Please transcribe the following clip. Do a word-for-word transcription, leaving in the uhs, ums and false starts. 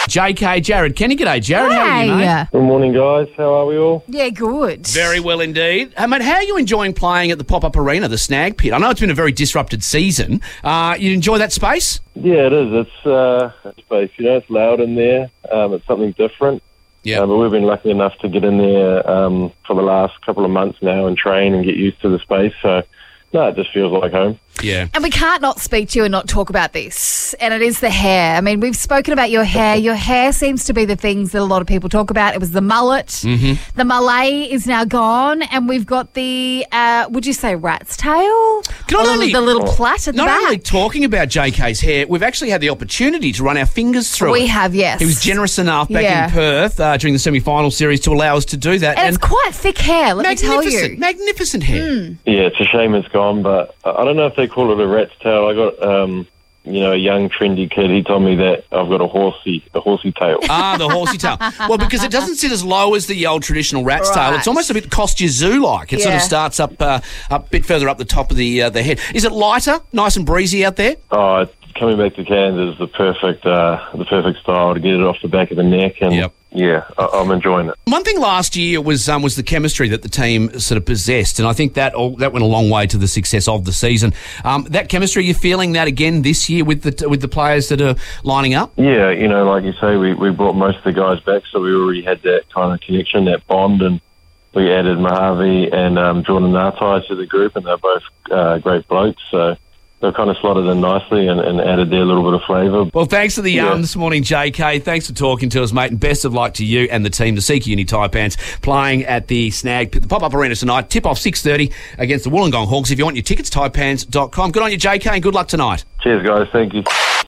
J K, Jared Kenny. G'day, Jared. How are you, mate? Hey. Good morning, guys. How are we all? Yeah, good. Very well indeed. Hey, mate, how are you enjoying playing at the pop-up arena, the Snag Pit? I know it's been a very disrupted season. Uh, you enjoy that space? Yeah, it is. It's uh, a space. You know, it's loud in there. Um, it's something different. Yeah. Uh, but we've been lucky enough to get in there um, for the last couple of months now and train and get used to the space. So, no, it just feels like home. Yeah. And we can't not speak to you and not talk about this, and it is the hair. I mean, we've spoken about your hair. Your hair seems to be the things that a lot of people talk about. It was the mullet. Mm-hmm. The Malay is now gone, and we've got the, uh, would you say rat's tail? Not Or only- the little plait at the Not back. only talking about J K's hair, we've actually had the opportunity to run our fingers through We it. have, yes. He was generous enough back Yeah. in Perth uh, during the semi-final series to allow us to do that. And, it's quite thick hair, let me tell magnificent, you. magnificent hair. Yeah, it's a shame it's gone, but I don't know if they call it a rat's tail. I got, um, you know, a young, trendy kid. He told me that I've got a horsey, a horsey tail. Ah, the horsey tail. Well, because it doesn't sit as low as the old traditional rat's tail. Right. It's almost a bit Costa Zoo-like. It sort Yeah. of starts up uh, a bit further up the top of the uh, the head. Is it lighter, nice and breezy out there? Oh, it's- coming back to Cairns is the perfect, uh, the perfect style to get it off the back of the neck. And Yep. yeah, I- I'm enjoying it. One thing last year was um, was the chemistry that the team sort of possessed, and I think that all, that went a long way to the success of the season. Um, that chemistry, you're feeling that again this year with the with the players that are lining up? Yeah, you know, like you say, we, we brought most of the guys back, so we already had that kind of connection, that bond, and we added Mojave and um, Jordan Nartai to the group, and they're both uh, great blokes, so they've kind of slotted in nicely and, and added their little bit of flavour. Well, thanks for the yarn Yeah. this morning, J K. Thanks for talking to us, mate, and best of luck to you and the team, the Seeker Uni Taipans, playing at the Snag, the pop-up arena tonight. Tip-off six thirty against the Wollongong Hawks. If you want your tickets, taipans dot com. Good on you, J K, and good luck tonight. Cheers, guys. Thank you.